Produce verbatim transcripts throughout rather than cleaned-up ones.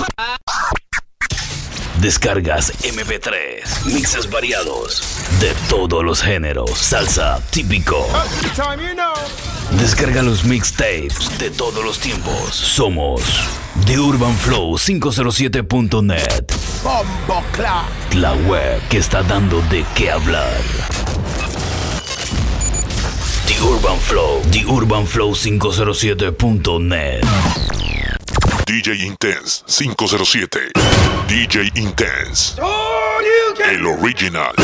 Descargas eme pe tres, mixes variados de todos los géneros, salsa típico. Descarga los mixtapes de todos los tiempos. Somos The Urban Flow quinientos siete punto net, la web que está dando de qué hablar. The Urban Flow, The Urban Flow quinientos siete punto net. D J Intense quinientos siete. D J Intense. El original.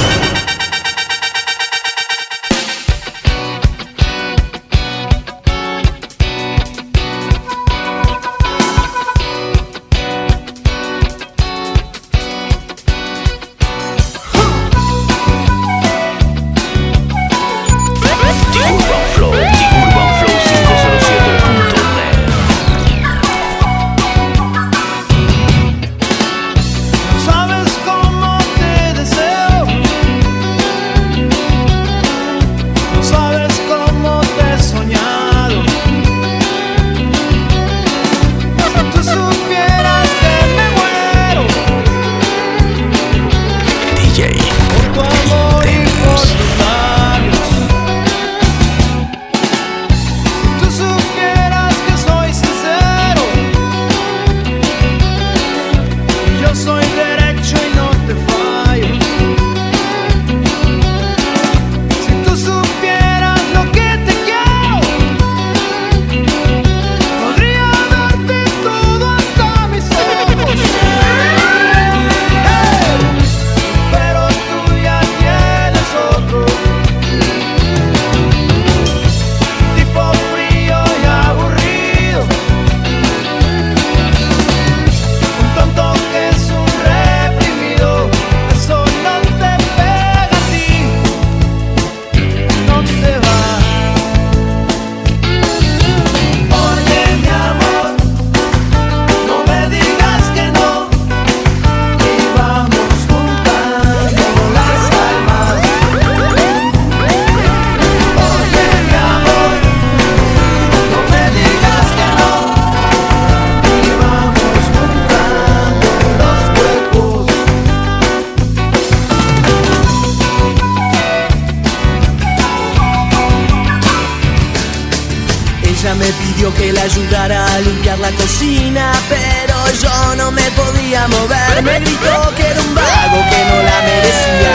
Ella me pidió que la ayudara a limpiar la cocina, pero yo no me podía mover. Me gritó que era un vago, que no la merecía.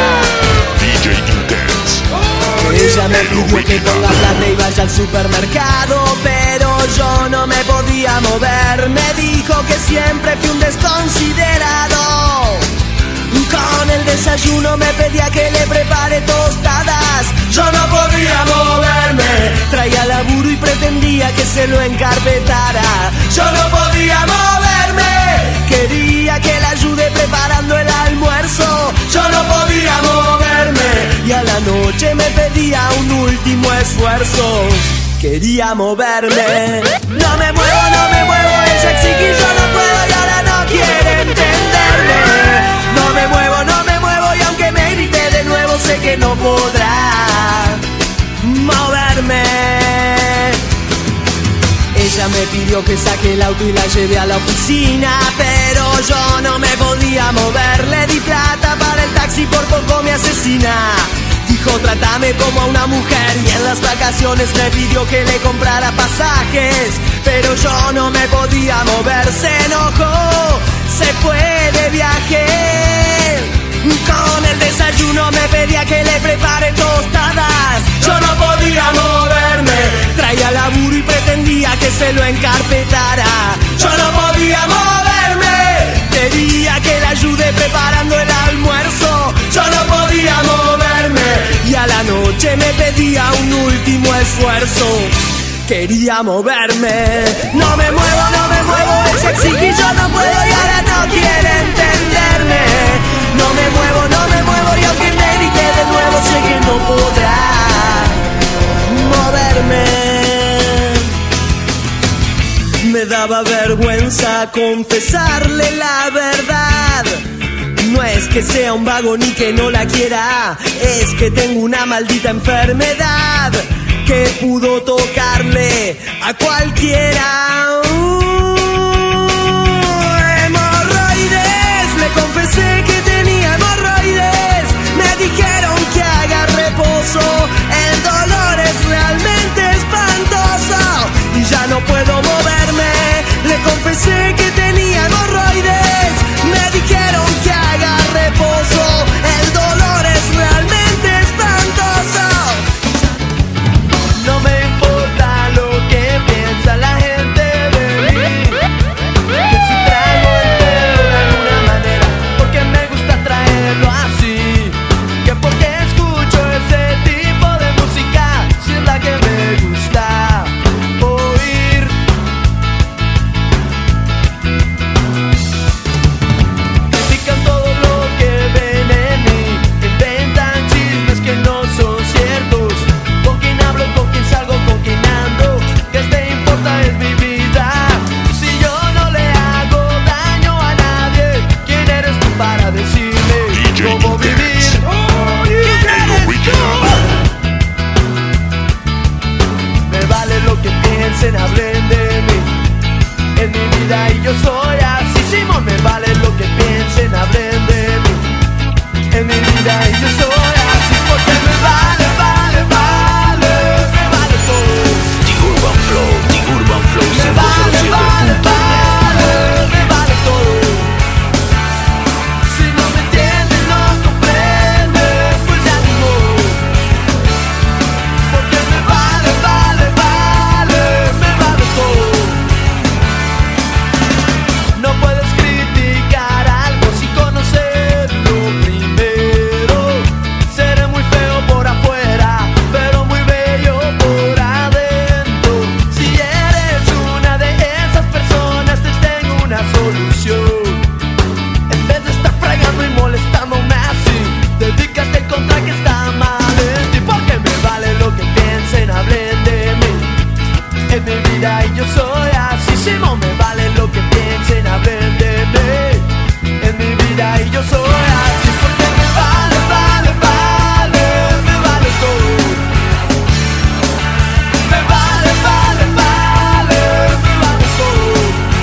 D J Intense. Ella me pidió que ponga plata y vaya al supermercado, pero yo no me podía mover. Me dijo que siempre fui un desconsiderado. Con el desayuno me pedía que le prepare tostadas. Yo no podía moverme. Traía laburo y pretendía que se lo encarpetara. Yo no podía moverme. Quería que la ayude preparando el almuerzo. Yo no podía moverme. Y a la noche me pedía un último esfuerzo. Quería moverme. No me muevo, no me muevo. Ella exige y yo no puedo y ahora no quiere entenderme. No me muevo, no me muevo y aunque me grite de nuevo sé que no podrá moverme. Ella me pidió que saque el auto y la lleve a la oficina, pero yo no me podía mover. Le di plata para el taxi, por poco me asesina. Dijo trátame como a una mujer y en las vacaciones me pidió que le comprara pasajes, pero yo no me podía mover. Se enojó, se fue de viaje. Con el desayuno me pedía que le prepare tostadas. Yo no podía moverme. Traía laburo y pretendía que se lo encarpetara. Yo no podía moverme. Quería que la ayude preparando el almuerzo. Yo no podía moverme. Y a la noche me pedía un último esfuerzo. Quería moverme. No me muevo, no me muevo. Ella exige y yo no puedo y ahora no quiere entenderme. No me muevo, no me muevo y aunque me grite de nuevo sé que no podrá moverme. Me daba vergüenza confesarle la verdad. No es que sea un vago ni que no la quiera, es que tengo una maldita enfermedad que pudo tocarle a cualquiera. Uh, hemos soy así. Simón, me vale lo que piensen, hablen de mí. En mi vida y yo soy así, porque me vale, vale, vale, me vale todo. The Urban Flow, The Urban Flow Me vale, vale, vale, me vale todo. Si no me entienden, no comprenden, pues ya ni modo. Porque me vale, vale, vale, me vale todo. No puedes criticar algo sin conocerlo primero. Seré muy feo por afuera, pero muy bello por adentro. Si eres una de esas personas, te tengo una solución. En vez de estar fregando y molestándome así, dedícate a encontrar que está mal en ti. Porque me vale lo que piensen, hablen de mí. En mi vida y yo soy así. Simón, me vale lo que piensen, hablen de mí. En mi vida y yo soy así. Porque me vale, vale, vale, me vale todo. Me vale, vale, vale, me vale todo.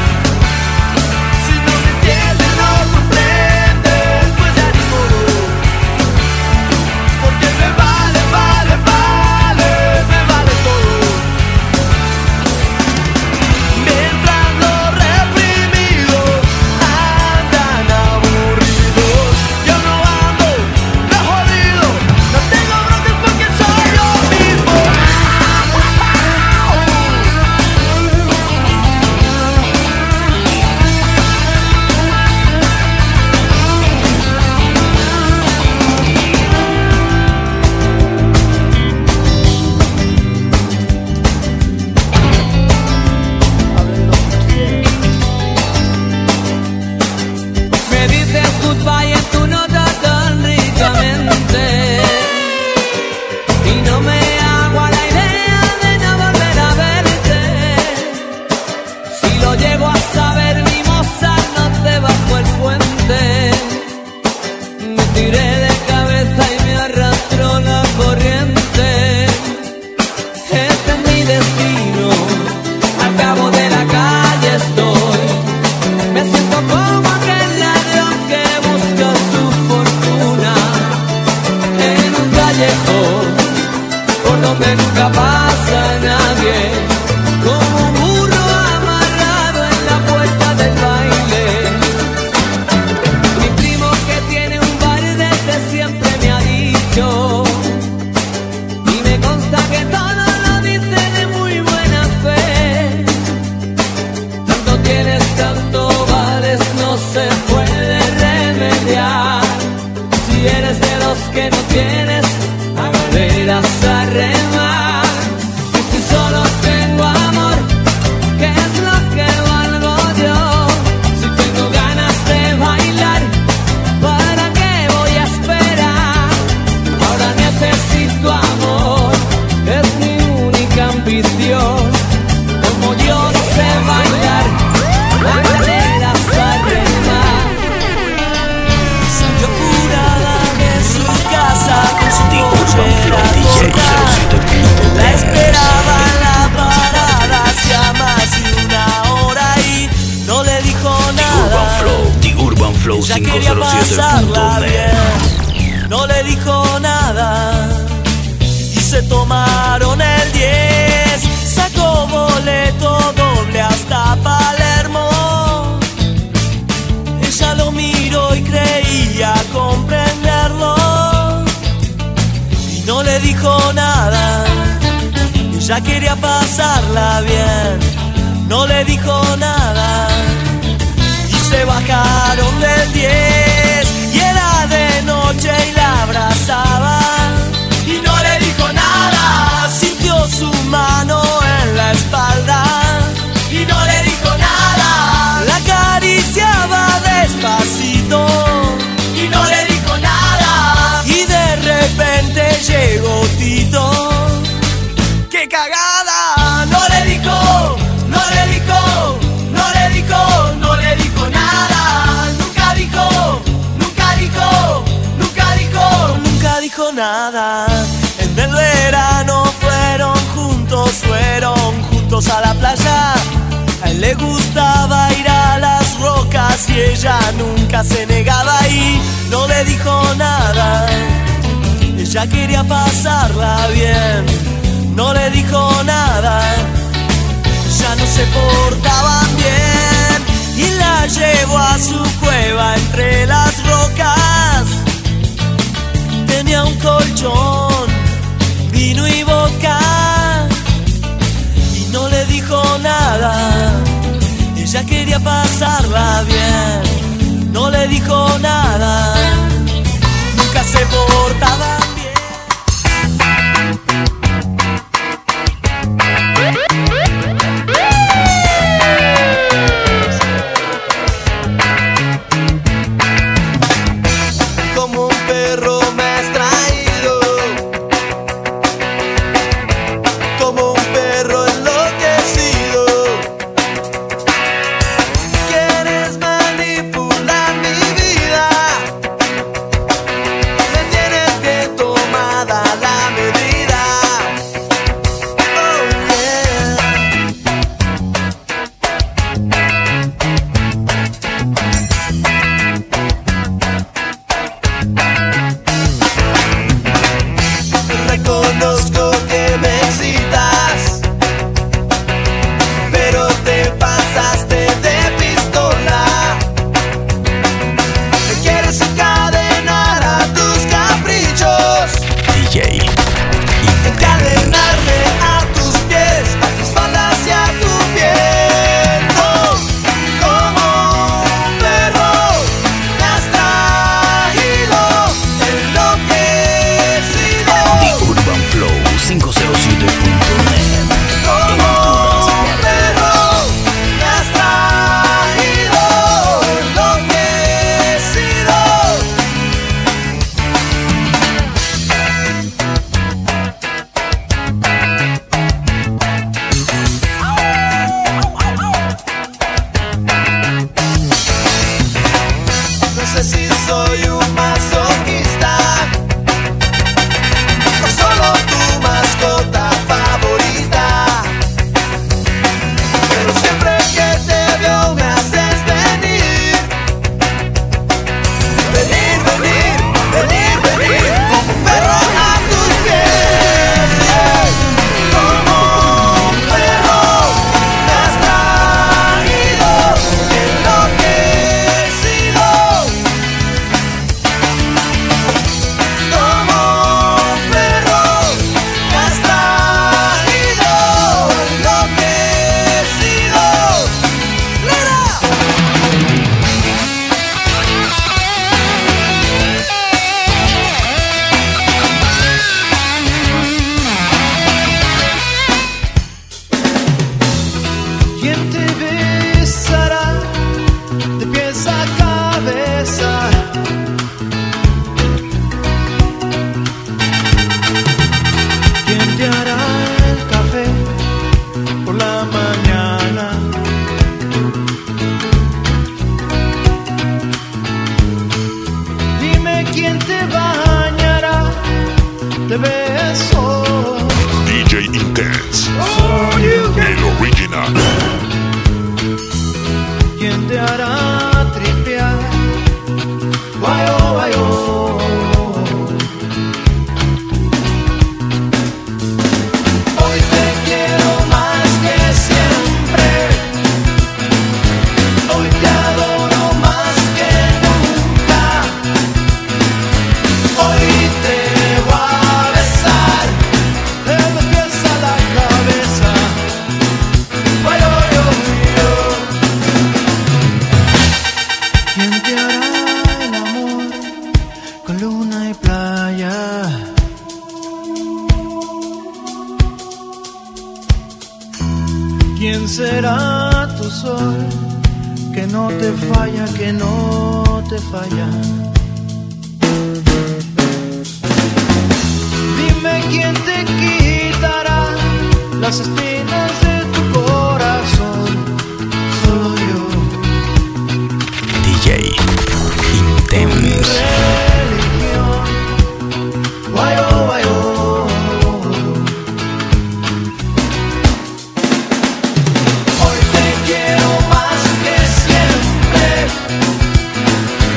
Si no me entienden, no comprenden, pues ya ni modo. Porque me vale, vale, vale, me vale todo. Mientras los reprimidos andan aburridos, yo no ando de jodido. No tengo broncas porque soy yo mismo. Me dices goodbye en tu nota tan ricamente y no me hago a la idea de no volver a verte. Si lo llego a saber, mi moza, no te bajo el puente. Me tiré de cabeza y me arrastró la corriente. Este es mi destino, al cabo de la calle estoy. Me siento como aquel ladrón que busca su fortuna en un callejón por donde nunca pasa nadie, como un burro amarrado en la puerta del baile. Mi primo, que tiene un bar desde siempre, me ha dicho, y me consta que todo lo dice de muy buena fe: tanto tienes, tanto vales, no se puede remediar. Si eres de los que no tienes, a galeras a remar. Y si solo tengo amor, ¿qué es lo que valgo yo? Si tengo ganas de bailar, ¿para qué voy a esperar? Ahora necesito amor, es mi única ambición. Como yo no sé bailar, a galeras a remar. Salió apurada de su casa con su The Urban Flow, cochera D J toda. cero siete punto La net. esperaba en la parada hacía más de una hora y no le dijo The Urban nada. Flow, The Urban Flow Ella cinco quería cero siete punto pasarla net. bien, no le dijo nada y se tomaron el diez. Sacó boleto doble hasta Palermo. Ella lo miró y creía comprenderlo y no le dijo nada. Ella quería pasarla bien, no le dijo nada y se bajaron del diez y era de noche y la abrazaba y no le dijo nada. Sintió su mano en la espalda y no le dijo nada. La acariciaba despacito y no le dijo nada. Y de repente llegó Tito. ¡Qué cagada! No le dijo, no le dijo, no le dijo, no le dijo nada. Nunca dijo, nunca dijo, nunca dijo, nunca dijo nada. En el verano fueron juntos, fueron juntos a la playa. A él le gustaba ir a la chica se negaba y no le dijo nada. Ella quería pasarla bien, no le dijo nada. Ya no se portaban bien y la llevó a su cueva entre las rocas. Tenía un colchón, vino y vodka y no le dijo nada. Ella quería pasarla bien, no le dijo nada. Nunca se portaban bien. Como un perro me has traído, como un perro enloquecido. Quieres manipular mi vida, me tienes bien tomada la medida. Oh yeah. Reconozco que me excitas, pero te pasaste de pistola. Me quieres encadenar a tus caprichos, D J encadenarme a tus pies, a tus faldas y a tu piel. No, como un perro me has traído enloquecido. The Urban Flow quinientos siete punto net. Como un perro me has traído enloquecido. No sé si soy un masoquista o solo tu mascota favorita, pero siempre que te veo me haces venir, venir, venir, venir, venir, como un perro a tus pies, yeah. Como un perro me has traído enloquecido. Como un perro me has traído enloquecido. ¡Lira! ¿Quién te besará de pies a cabeza? ¿Quién te hará el café por la mañana? Dime quién te bañará de besos. D J Intense, el original. ¿Quién te hará tripear? Guayo, guayo. Hoy te quiero más que siempre. Hoy te adoro más que nunca. Hoy te voy a besar de los pies a la cabeza. Guayo, yo, yo. ¿Quién te hará el amor con luna y playa? ¿Quién será tu sol que no te falla, que no te falla? Dime quién te quitará las espinas de tu corazón. Solo yo. D J Intense. Religión. Guayo, guayo. Hoy te quiero más que siempre.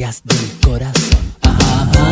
alegrías del corazón. Ajá.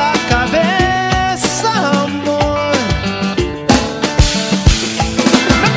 No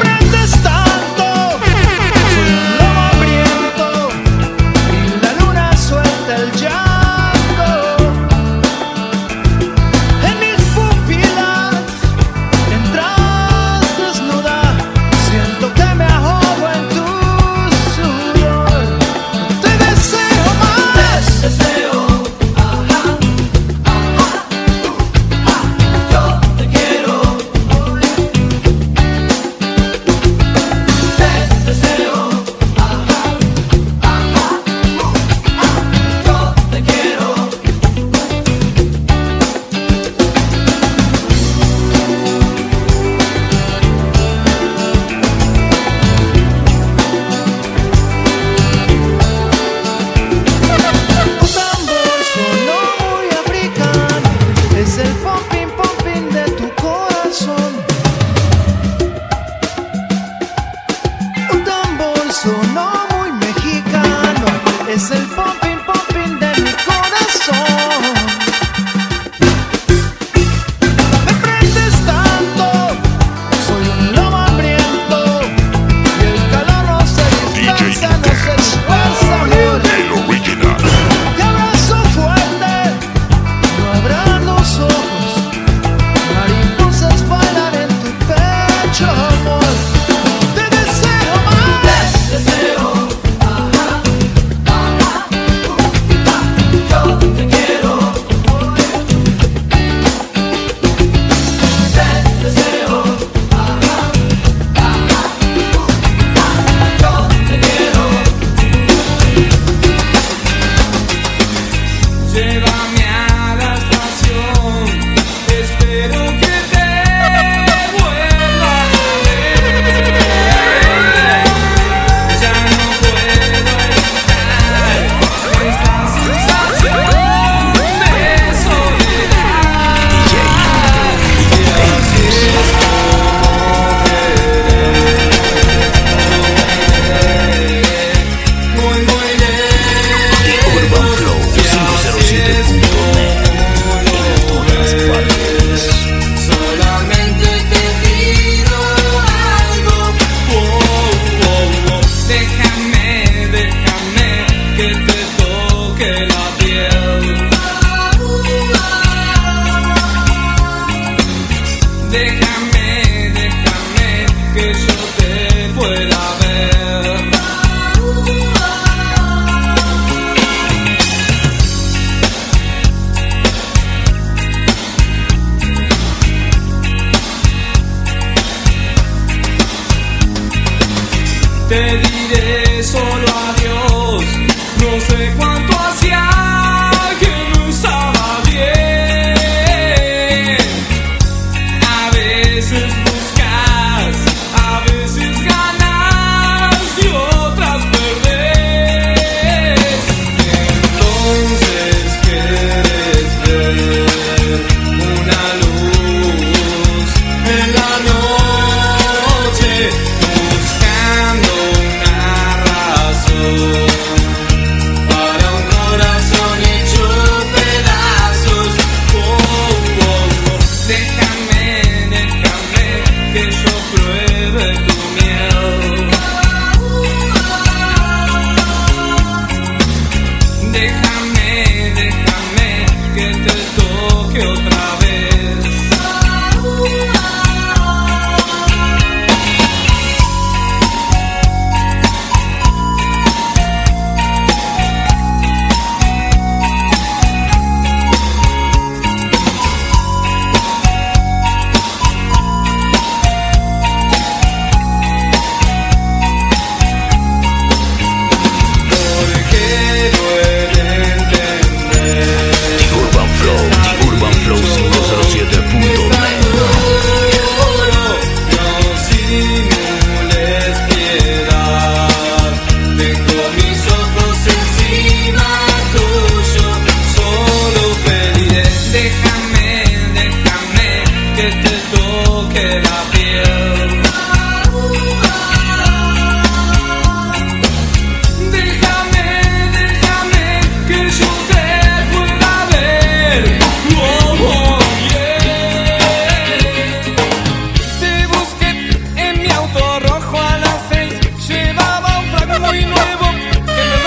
para un corazón hecho pedazos. Oh, oh, oh. Déjame, déjame que yo pruebe tu miel. Déjame, déjame que te toque otra vez. Muy nuevo que me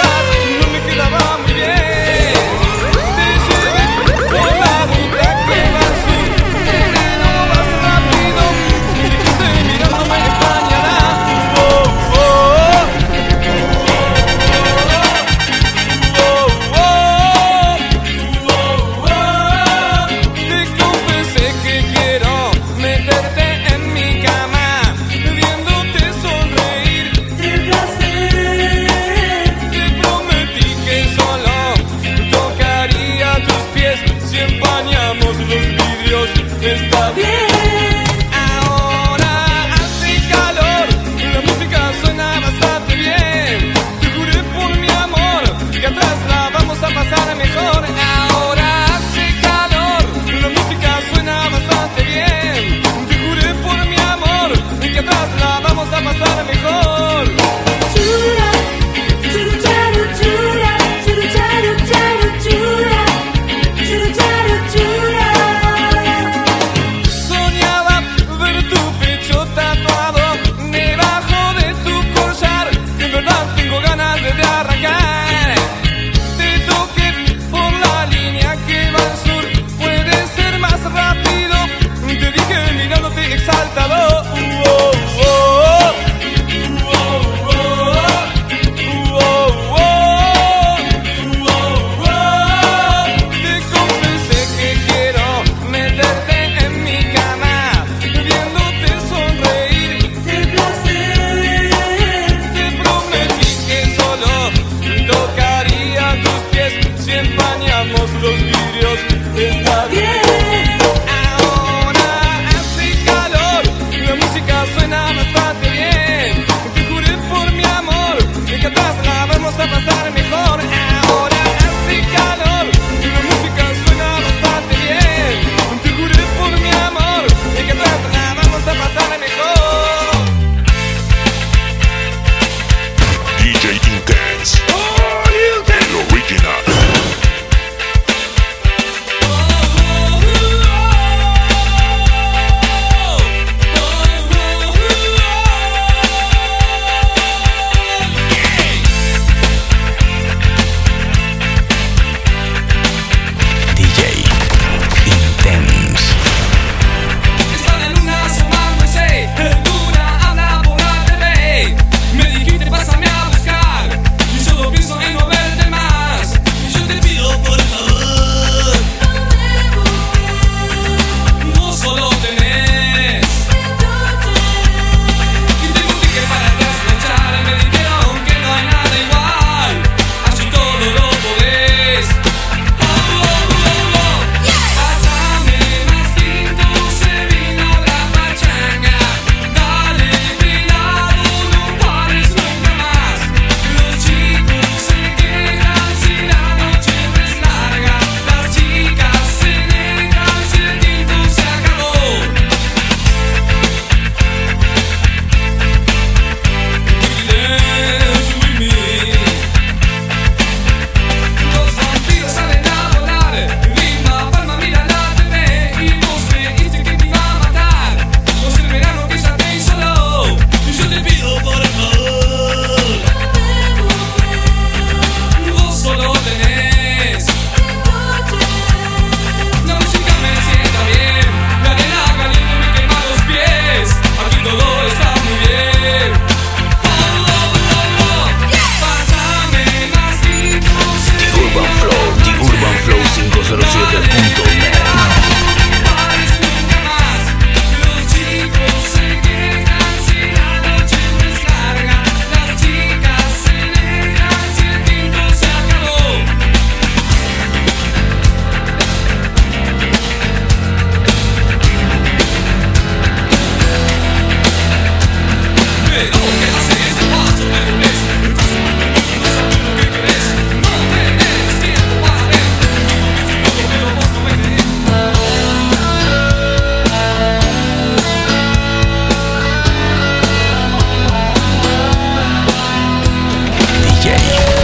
J.